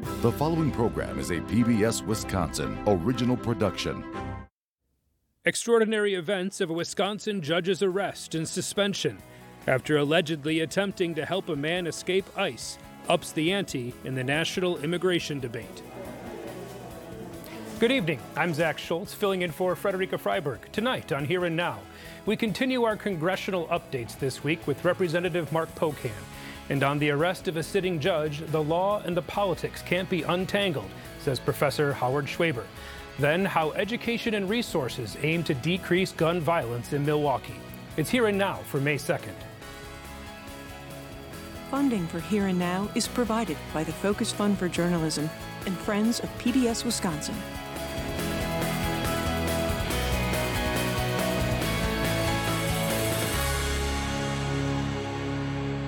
The following program is a PBS Wisconsin original production. Extraordinary events of a Wisconsin judge's arrest and suspension after allegedly attempting to help a man escape ICE ups the ante in the national immigration debate. Good evening. I'm Zach Schultz, filling in for Frederica Freiberg. Tonight on Here and Now, we continue our congressional updates this week with Representative Mark Pocan. And on the arrest of a sitting judge, the law and the politics can't be untangled, says Professor Howard Schwaber. Then, how education and resources aim to decrease gun violence in Milwaukee. It's Here and Now for May 2nd. Funding for Here and Now is provided by the Focus Fund for Journalism and Friends of PBS Wisconsin.